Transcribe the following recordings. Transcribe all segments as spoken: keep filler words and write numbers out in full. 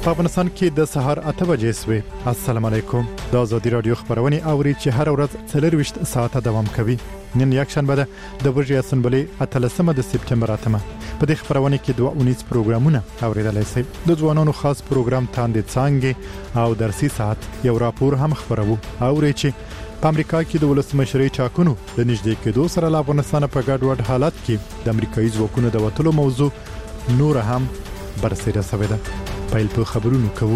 په افغانستان کې د سهار اته بجې سوې. السلام علیکم. د آزادي رادیو خبرونه اوري چې هر ورځ څلور وشت ساعته دوام کوي. نن یک شنبه ده د ورځې اسمبلې اتلسمه د سپتمبر اتمه. په دې خبرونه کې دوه اونیز پروګرامونه اوریدلای شئ. د ځوانانو خاص پروګرام تاندې څنګه او درسي ساعت یو راپور هم خبرو. اوري چې په امریکا کې د ولسمشرۍ چاکونو د نږدې کېدو سره له افغانستان په ګډ وډ حالت کې د امریکایي ځواکونو د وټلو موضوع نور هم برسېره شوې ده. پیل په خبرونو کوو.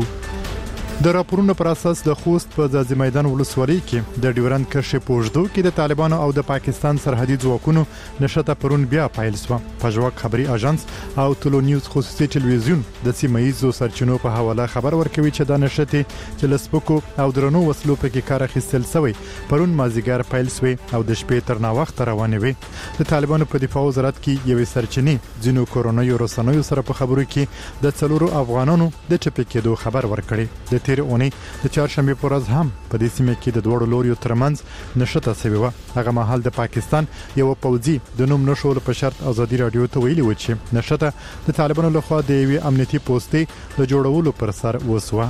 د راپورونو پر اساس د خوست په ځاځي میدان ولسوالۍ کې د ډیورند کرښې پوجدو کې د طالبانو او د پاکستان سرحدي ځواکونو نشته پرون بیا پیل شو. پژواک خبري اژانس او ټولو نیوز خصوصي ټلویزیون د سیمایي سرچینو په حواله خبر ورکوي چې د نشته چې لسپکو او درنو وسلو په کې کار اخیستل شوی پرون مازیګر پیل شوی او د شپې تر نا وخت روانه وي. د طالبانو په دفاع وزارت کې یوې سرچینې ځینو کورونایي رسنیو سره په خبرو کې د څلورو افغانانو د چپې کېدو خبر ورکړي. د تیر اونۍ د چهارشنبه پر ورځ هم په دې سیمه کې د دوړو لوريو ترمنځ نشته سوي و. هغه مهال د پاکستان یو پوځي د نوم نشول په شرط آزادي رادیو ته ویلي و چې نشته د طالبانو لخوا د یوې امنیتي پوسټې د جوړولو پر سر وسوه.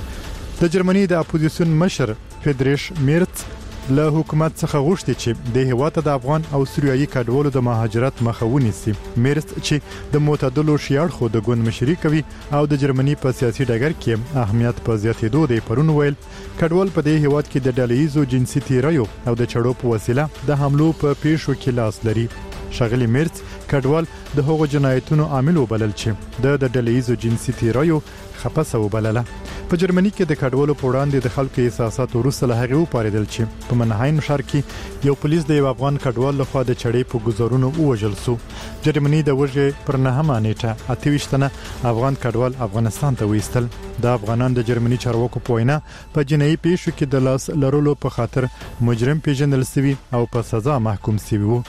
د جرمني د اپوزیسیون مشر فریدریش میرتس له حکومت څخه غوښتي چې د هیواد د افغان او سوریایي کډوالو د مهاجرت مخه ونیسي. میرتس چې د معتدلو شیعه خو د ګوند مشري کوي او د جرمني په سیاسي ډګر کې اهمیت په زیاتېدو دی پرون ویل کډوال په دې هیواد کې د ډلهیزو جنسي تیریو او د چړو په وسیله د حملو په پیښو کې لاس لري. شغلی میرتس کډوال د هغو جنایتونو عامل وبلل چې د د ډلهیزو جنسي تیریو خپسه وبلله. په جرمني کې د کډوالو په وړاندې د خلکو احساسات وروسته له هغه وپاریدل چې په منهایم ښار کې یو پولیس د یو افغان کډوال لخوا د چړې په گزارونو ووژل شو. جرمني د وژې پر نهمه نیټه اته ویشتنه افغان کډوال افغانستان ته وېستل. د افغانان د جرمني چارواکو په وینا په جنایي پیښو کې د لاس لرلو په خاطر مجرم پیژندل شوی او په سزا محکوم شوی وو.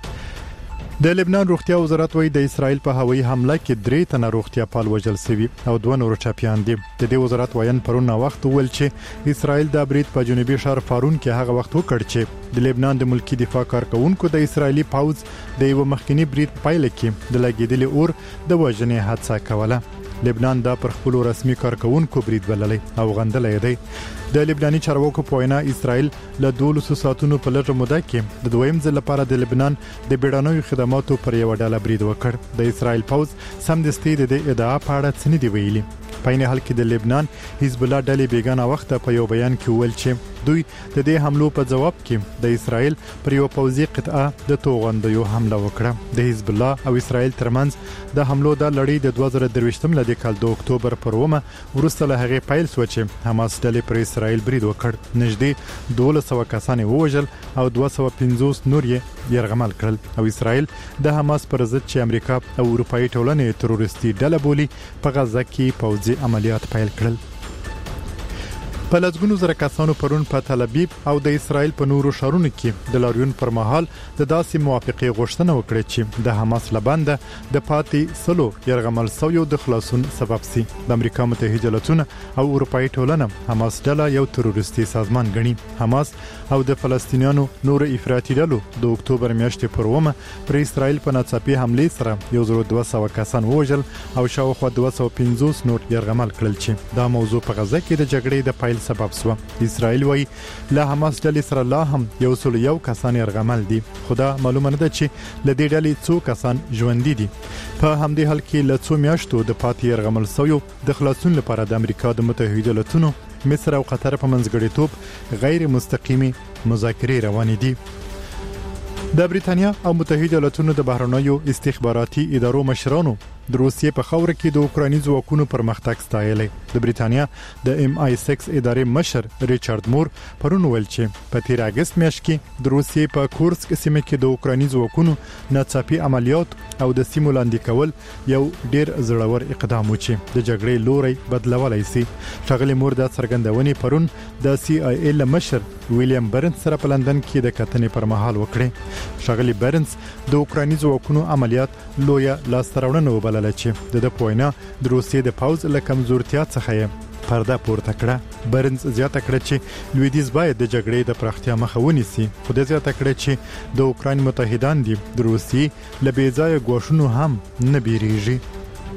د لبنان روغتیا وزارت وایي د اسرائیل په هوایي حمله کې درې تنه روغتیا پال وژل شوي او دوه نور ټپیان دي. د دې وزارت وایي پرون وخت ول چې اسرائیل د برید په جنوبي ښار فارون کې هغه وخت وکړ چې د لبنان د ملکی دفاع کارکونکو د اسرائیلي پاوز د یو مخکنی برید پایله کې د لګیدلي اور د وژنې حادثه کوله. لبنان دا پر خپل رسمي کارکونکو برید بللی او غندلې دی. د لبناني چارواکو په وینا اسرائیل له دولسو ساعتونو په لږه موده کې د دویم ځل لپاره د لبنان د بیړنیو خدماتو پر یو ډله برید وکړ. د اسرائیل پوز سمدستي د ادعا په اړه څه نه دی ویلي. په این حال کې د لبنان حزب الله ډلې بیگانه وخت په یو بیان کې ویل چې دوی د دې حملو په جواب کې د اسرائیل پر یو پوځي قطعه د توغندیو حمله وکړه. د حزب الله او اسرائیل ترمنځ د حملو د لړۍ د دوه زره درویشتم لدې کال د اکتوبر پر اومه وروسته له هغه پیل شو چې حماس ډلې پر اسرائیل برید وکړ. نږدې دوه سوه کسان ووژل او دوه سوه پنځوس نور یې یرغمل کړل او اسرائیل د حماس پر ضد چې امریکا او اروپאי ټولنې تروریستي ډله بولي په غزه کې پوځي عملیات پیل کړل. په لږونو زره کسانو پرون په تل ابیب او د اسرائیل په نورو ښارونو کې د لاریون پر مهال د داسې موافقې غوښتنه وکړه چې د حماس لبنده د پاتې سلو يرغمل سویو د خلاصون سبب سي. د امریکا متحده ایالاتونه او اروپאי ټولنه حماس ډله یو تروریستي سازمان ګڼي. حماس او د فلسطینیانو نور افراطي ډلو د اکتوبر میاشتې پر اومه پر اسرائیل په ناڅاپي حمله سره یو زر دوه سوه کسان ووژل او شاوخوا دوه سوه پنځوس نور يرغمل کړل چې دا موضوع په غزه کې د جګړې د پایل سبب شو. اسرائیل وایي له حماس ډلې سره لا هم یو سل یو کسان يرغمل دي. خدا معلومه نه ده چې له دې ډلې څو کسان ژوند دي. په همدې حال کې له څو میاشتو د پاتې يرغمل سویو د خلاصون لپاره د امریکا د متحده ایالاتونو مصر او قطر په منځګړیتوب غیر مستقیمي مذاکرې روانې دي. د بریتانیا او متحده ایالاتونو د بهرنیو استخباراتي ادارو مشرانو د روسیې په خوره کې د اوکراني ځواکونو پرمختګ ستایلی. د بریتانیا د ایم آی سکس ادارې مشر ریچارډ مور پرون ویل چې په تیر اگست میاشت کې د روسیې په کورسک سیمه کې د اوکراني ځواکونو ناڅاپي عملیات او د سیمو لاندې کول یو ډیر زړور اقدام و چې د جګړې لوري بدلولای شي. ښاغلي مور د څرګندونې پرون د سی آی ای مشر ویلیام برنز سره په لندن کې د کتنې پر مهال وکړي. ښاغلي برنز د اوکراني ځواکونو عملیات لویه لاستهراوړنه وبلله چې د پوینا د روسیې د پوز له کمزورتیا څخه پرده پورته کړه. برنز زیاته کړه چې لویدیز باید د جګړې د پراختیا مخه ونیسي. خو د زیاته کړه چې د اوکران متحدان دي د روسیې له بې ځایه ګواښونو هم نه بیریږي.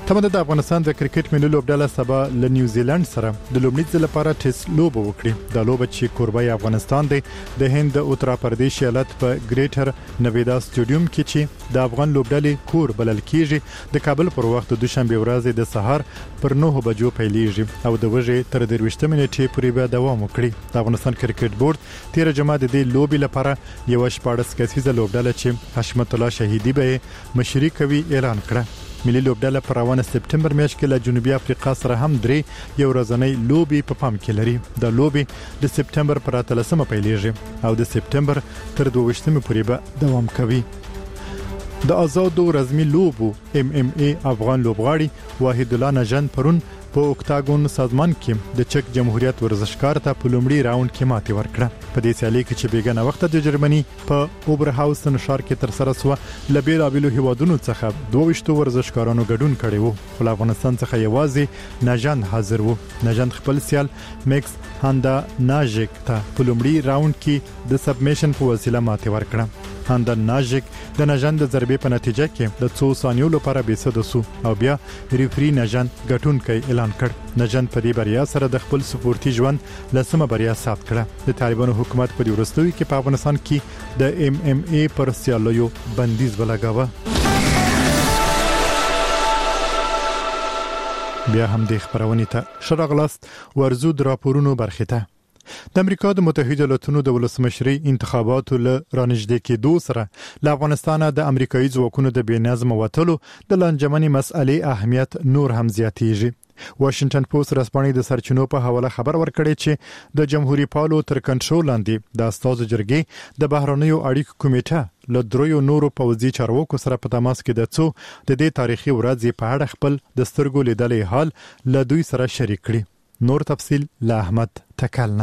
تمه د افغانستان د کرکټ ملي لوبډله سبا له نیوزیلند سره د لومړي ځل لپاره ټیسټ لوبه وکړي. د لوبه چې کوربای افغانستان دی د هند د اتر پردیش ایالت په ګریټر نویدا سټیډیوم کې چې د افغان لوبډلې کور بلل کیږي د کابل پر وخت د دوشنبه ورځ د سهار پر نهه بجو پیلېږي او د وژې تر درويشت منټې پورې به دوام وکړي. د افغانستان کرکټ بورډ تیر جمعه د دې لوبې لپاره یو شپږ کسیزه لوبډله چې حشمت الله شهیدی به مشري کوي اعلان کړه. ملي لوبډله پر روانه سپټمبر میاشت کې له جنوبي افریقا سره هم درې یو ورځنۍ لوبي په پام کې لري. د لوبي د سپټمبر پر اتلسمه پیلېږي او د سپټمبر تر دوه پورې به دوام کوي. د آزادو رزمي لوبو ام ام ای افغان لوبغاړي واحد الله نژند پرون په اوکتاګون سازمان کې د چک جمهوریت ورزشکار ته په لومړي راوند کې ماتې ورکړه. په دې سیالي کې چې بیګنه وخت د جرمني په اوبرهاوسن ښار کې تر سره سو لبیل ابلو هیوادونو څخه دوه ورزشکارانو ګډون کړي وو. خو افغانستان څخه یوازې نژند حاضر وو. نژند خپل سیال میکس هاندا ناژیک ته په لومړي راوند کې د سبمیشن په وسیله ماتې ورکړه. هاندا ناژیک د نژند د ضربې په نتیجه کې د څو ثانیو لپاره بېسده سو او بیا ریفری نژند ګټونکی اعلان کړ. نژند په دې بریا سره د خپل سپورتي ژوند لسمه بریا ثبت کړه. د طالبانو حکومت په وروستیو کې په افغانستان کې د ام ام ای پر سیالیو بندیز ولګاوه. بیا هم د خبرونې ته شراغلاست ورزو د راپورونو برخه ته. د امریکا د متحده ایالاتونو د ولسمشري انتخاباتو له رانږدې کېدو سره له افغانستان د امریکایي ځواکونو د بېنظم وټلو د لانجمنې مسئلې اهمیت نور هم زیاتېږي. واشنگټن پوسټ رسپانې د سرچینو په حواله خبر ورکړی چې د جمهوریت پالو تر کنټرول لاندې د استازو جرګې د بهرنیو اړیکو کمیټه له دریو نورو پوځي چارواکو سره په تماس کې د څو د دې تاریخي ورځې په اړه خپل د سترګو لیدلې حال له دوی سره شریک کړي. نور تفصيل له احمد تکلنه.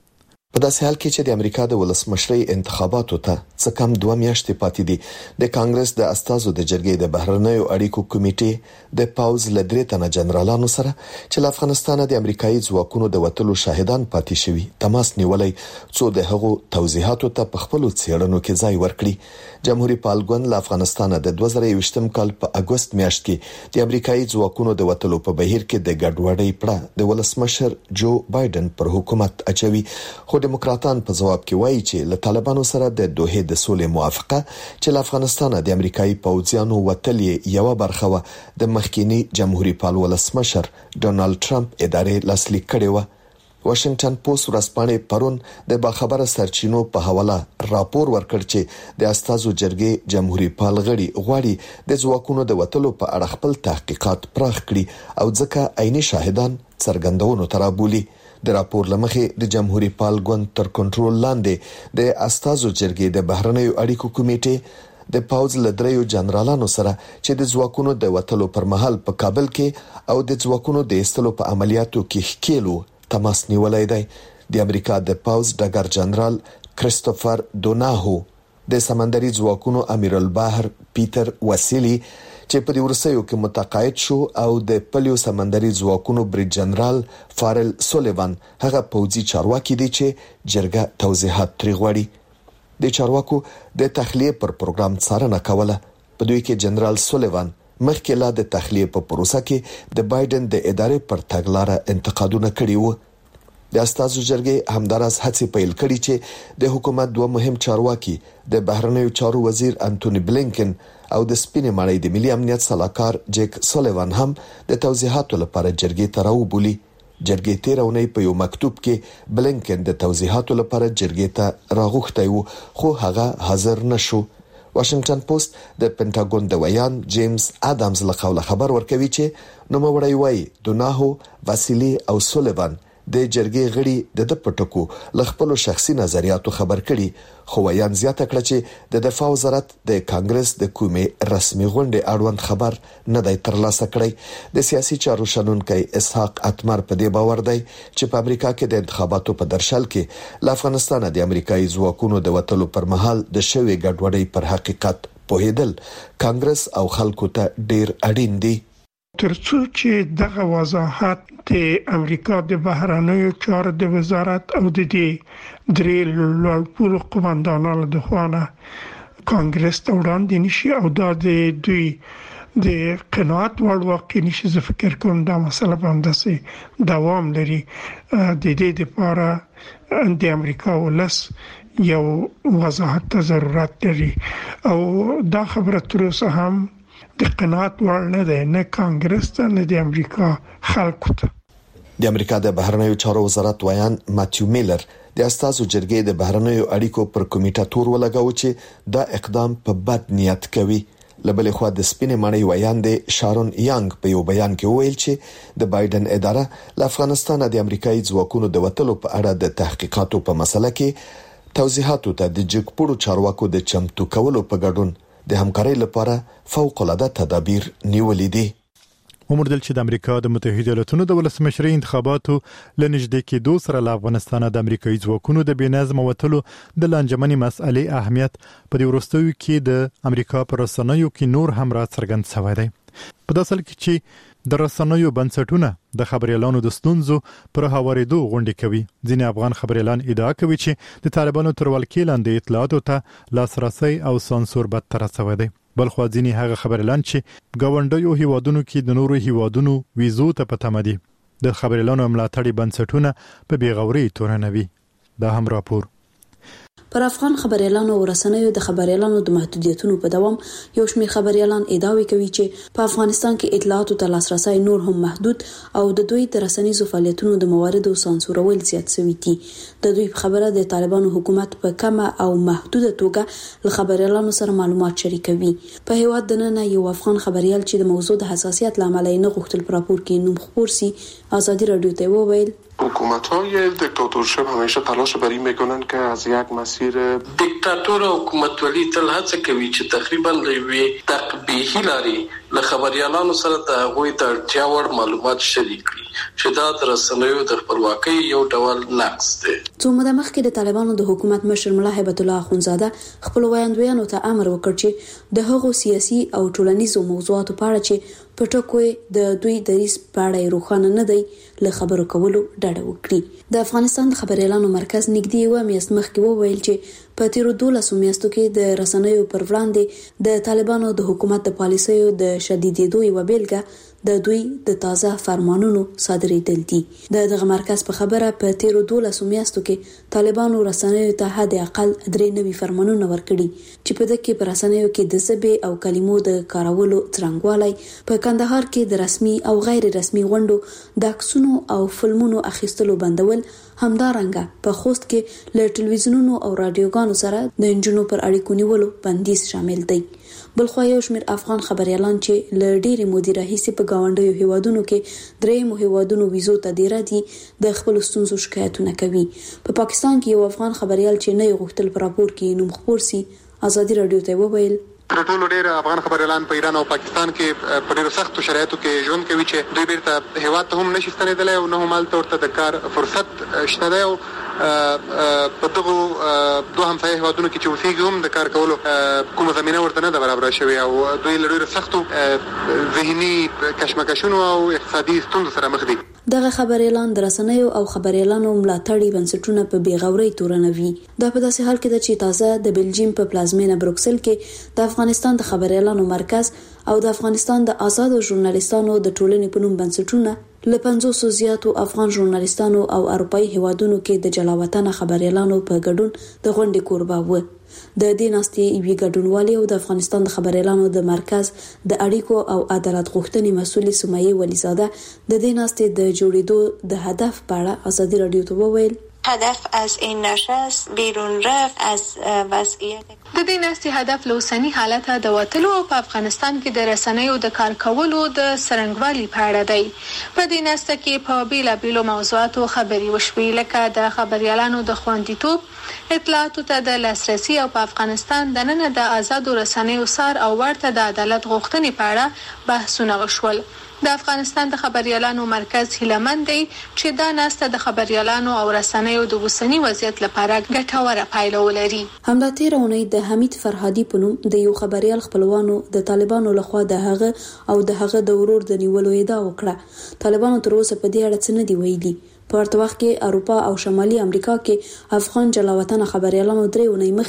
په داسې حال کې چې د امریکا د ولسمشرۍ انتخاباتو ته څه کم دوه میاشتې پاتې دي، د کانګرس د استازو د جرګې د بهرنیو اړیکو کمیټې د پاوز لدرې تنه جنرالانو سره چې له افغانستان د امریکایي ځواکونو د وټلو شاهدان پاتې شوي تماس نیولې څو د هغو توضیحاتو ته په خپل څېړنو کې ځای ورکړي. جمهوریت پالګون له افغانستان د دوه زره یوویشتم کال په اگست میاشت کې د امریکایي ځواکونو د وټلو په بهیر کې د ګډوډۍ پړه د ولسمشر جو بایدن پر حکومت اچوي. خو دیموکراتان په جواب کې وایي چې له طالبانو سره د دوه د سولې موافقه چې له افغانستان د امریکایي پوځیانو وټلې یو برخه و د مخکینی جمهوریت پال ولسمشر ډونالد ټرمپ ادارې لاسلیک کړي و. واشنگټن پوسټ ورځپاڼې پرون د باخبره سرچینو په حواله راپور ورکړ چې د استازو جرګې جمهوریت پال غړي غواړي د ځواکونو د وټلو په اړه خپل تحقیقات پراخ کړي او ځکه عیني شاهدان څرګندونو ترابولي. د راپور لمخې د جمهوریت پال ګوند تر کنټرول لاندې د استازو جرګې د بهرنیو اړیکو کمیټې د پاوز لدریو جنرالانو سره چې د ځواکونو د وټلو پر مهال په کابل کې او د ځواکونو د ایستلو په عملیاتو کې ښکېلو تماس نیولای دی. د امریکا د پاوز ډګر جنرال کریستوفر دوناهو د سمندري ځواکونو امیر البحر پیټر واسیلی چې په دې ورسېو کې متقاعد شو او د پلیو سمندري ځواکونو بریج جنرال فارل سولیوان هغه پوځي چارواکي دي چې جرګه توضیحات تری غواړي. د چارواکو د تخلیه پر پروګرام څارنه کوله. په دوی کې جنرال سولیوان مخکې لا د تخلیه په پروسه کې د بایدن د ادارې پر تګلارې انتقادونه کړي وو. د استازو جرګې همدارس هڅې پیل کړي چې د حکومت دوه مهم چارواکي د بهرنیو چارو وزیر انټونی بلینکن او د سپینې ماڼۍ د ملي امنیت سلاکار جیک سولیوان هم د توضیحاتو لپاره جرګې ته راوبولي. جرګې تیر اونۍ په یو مکتوب کې بلینکن د توضیحاتو لپاره جرګې ته راغوښتی وو خو هغه حاضر نشو. واشنگټن پوسټ د پینټاګون د ویان جیمز ادمز له قوله خبر ورکوي چې نوموړی وایي دوناهو، واسیلی او سولیوان د جرګې غړي د د پټکو ل خپل شخصي نظریاتو خبر کړي. خو ویان زیاته کړه چې د دفاع وزارت د کانګرس د کومې رسمي غونډې اړوند خبر نه دی ترلاسه کړی. د سیاسي چارو شنونکي اسحاق اتمر په دې باور دی چې په امریکا کې د انتخاباتو په درشل کې له افغانستان د امریکایي ځواکونو د وټلو پر مهال د شوی ګډوډۍ پر حقیقت پوهیدل کانګرس او خلکو ته ډیر اړین دي. ترڅو چې دغه وضاحت د امریکا د بهرنیو چارو د وزارت او د دې درې لوړپوړو قوماندانانو د خوانه کانګرس ته وړاندې نشي او دا د دوی د قناعت وړ واقع نشي. زه فکر کوم دا مسله باندې سي دوام لري. د دې لپاره د امریکا ولس یو وضاحت ته ضرورت لري او دا خبره تر اوسه هم د قناعت وړ نه ده، نه کانګرس ته نه د امریکا خلکو ته. د امریکا د بهرنیو چارو وزارت ویان ماتیو میلر د استازو جرګې د بهرنیو اړیکو پر کمیټه تور ولګاو چې دا اقدام په بد نیت کوي. لبلې خو د سپینې مړی ویان د شارون یانګ په یو بیان کې ویل چې د بایدن اداره له افغانستان د امریکایي ځواکونو د وټلو په اړه د تحقیقاتو په مسله کې توضیحاتو ته د جګپړو چارواکو د چمتو کولو په ګډون د همکارۍ لپاره فوق العاده تدابیر نیولې دي. ومردل چې د امریکا د متحده ایالاتونو د ولسمشرۍ انتخاباتو لنږدې کېدو سره له افغانستان د امریکایي ځواکونو د بېنظم وټلو د لانجمنې مسئلې اهمیت په دې وروستیو کې د امریکا پر رسنیو کې نور هم را څرګند شوی دی. په داسې حال کې چې د رسنیو بنسټونه د خبريالانو د ستونزو پر هوارېدو غونډې کوي، ځینې افغان خبريالان ادعا کوي چې د طالبانو تر ولکې لاندې اطلاعاتو ته لاسرسي او سانسور بدتر شوی دی. بل خو ځینې هغه خبريالان چې ګاونډیو هیوادونو کې د نورو هیوادونو ویزو ته پته مدي د خبريالانو ملاتړي بنسټونه په بیغوري تورنوي. دا هم راپور. پر افغان خبريالانو او رسنیو د خبريالانو د محدودیتونو په دوام یو شمېر خبريالان ادعاوې کوي چې په افغانستان کې اطلاعاتو ته لاسرسي نور هم محدود او د دوی د رسنیزو فعالیتونو د مواردو سانسورول زیات شوی دي. د دوی خبره د طالبانو حکومت په کمه او محدوده توګه له خبريالانو سره معلومات شریکوي. په هیواد دننه یو افغان خبريال چې د موضوع د حساسیت لامل نه غوښتل پر راپور کې نوم خبر سي آزادی رادیو ته وویل حکومت‌های دیکتاتورشپ همیشه تلاش بر این میکنن که از یک مسیر دیکتاتور حکومت ولی تل هڅه کوي چې تقریبا لوي تقبیحي لري له خبريالانو سره د غوي د اړتیا وړ معلومات شریک کړي چې دا د رسنیو د خپلواکۍ یو ډول نقص دی. څو موده مخکې د طالبانو د حکومت مشر ملا هیبت الله اخونزاده خپل ویاندویانو ته امر وکړ چې د هغو سیاسي او ټولنیزو موضوعاتو په اړه چې پټکوي د دوی دریس په اړه روښانه نه دی له خبرو کولو ډډه وکړي. د افغانستان د خبريالانو مرکز نږدې و میاشت مخکې وویل چې په تیرو دولسو میاشتو کې د رسنیو پر وړاندې د طالبانو د حکومت د پالیسیو د شدیدېدو یو بیلګه د دوی د تازه فرمانونو صادرېدل دي. د دغه مرکز په خبره په تیرو دولسو میاشتو کې طالبانو رسنیو ته حد اقل درې نوي فرمانونه ورکړي چې په دغه کې پر رسنیو کې د ژبې او کلمو د کارولو څرنګوالی، په کندهار کې د رسمي او غیر رسمي غونډو د عکسونو او فلمونو اخیستلو بندول، همدارنګه په خوست کې له ټلویزیونونو او رادیوګانو سره د انجنونو پر اړیکو نیولو بندیز شامل دی. بلخو یو شمېر افغان خبريالان چې ل ډېرې مودې راهیسې په گاونډیو هیوادونو کې درېیمو هیوادونو ویزو ته دیره دي د خپل ستونزو شکایتونه کوي. په پاکستان کې یو افغان خبريال چې نه غوښتل په راپور کې نوم خبر سي آزادی رادیو ته وویل تر ټولو ډېر افغان خبريالان په ایران او پاکستان کې په ډېرو سختو شرایطو کې ژوند کوي چې دوی بیرته هیواد ته هم نشي ستنېدلی او نه هم هلته ورته د کار فرصت شته دی او په دغو دوه همسایه هیوادونو کې چې اوسېږي هم د کار کولو کومه زمینه ورته نه ده برابره شوې او دوی له ډېرو سختو ذهني کشمکشونو او اقتصادي ستونزو سره مخ دي. دغه خبريالان د رسنیو او خبريالانو ملاتړي بنسټونه په بیغوري تورنوي. دا په داسې حال کې ده چې تازه د بلجیم په پلازمینه بروکسل کې د افغانستان د خبريالانو مرکز او د افغانستان د آزادو ژورنالیستانو د ټولنې په نوم بنسټونه له پنځوسو زیاتو افغان ژورنالیستانو او اروپایي هیوادونو کې د جلاوطن خبريالانو په ګډون د غونډې کوربه و. د دې ناستې یوې ګډونوالې او د افغانستان د خبريالانو د مرکز د اړیکو او عدالت غوښتنې مسؤلې سمیه ولیزاده د دې ناستې د جوړېدو د هدف په اړه آزادی رادیو ته وویل هدف از این نشست بیرون رفت از وضعیت د دې ناستې هدف له اوسني حالته د وتلو او په افغانستان کې د رسنیو د کار کولو د څرنګوالي په اړه دی. په دې ناسته کې په بیلابیلو موضوعاتو خبرې وشوې لکه د خبريالانو د خوندیتوب، اطلاعاتو ته د لاسرسي او په افغانستان دننه د آزادو رسنیو سار او ورته د عدالت غوښتنې په اړه بحثونه وشول. د افغانستان د خبريالانو مرکز هیلهمند دی چې دا ناسته د خبريالانو او رسنیو د اوسني وضعیت لپاره ګټوره پایله ولري. همدا تیر اونۍ د حمید فرهادي په نوم د یو خبريال خپلوانو د طالبانو لخوا د هغه او د هغه د ورور د نیولو ادعا وکړه. طالبانو تر اوسه په دې اړه څه نه دی ویلي. په ورته وخت کې اروپا او شمالي امریکا کې افغان جلاوطن خبريالانو درې اونۍ مخکې